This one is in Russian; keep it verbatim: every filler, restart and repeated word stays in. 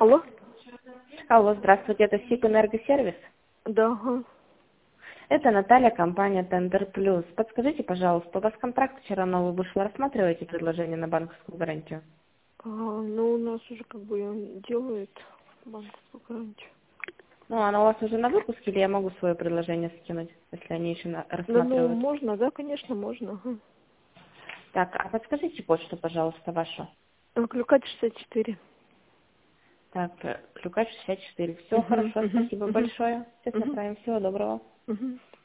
Алло? Алло, здравствуйте, это СИК Энергосервис? Да, ага. Это Наталья, компания Тендер Плюс. Подскажите, пожалуйста, у вас контракт вчера новый вышел, рассматриваете предложение на банковскую гарантию? А, ну, у нас уже как бы он делает банковскую гарантию. Ну, оно у вас уже на выпуске, или я могу свое предложение скинуть, если они еще на- Да, ну, рассматривают? можно, да, конечно, можно. Ага. Так, а подскажите почту, пожалуйста, вашу. А, Клюкач шестьдесят четыре. Так, э, Клюкач шестьдесят четыре. Все Угу, хорошо, угу, спасибо угу, большое. Сейчас угу, направим. Всего доброго. угу.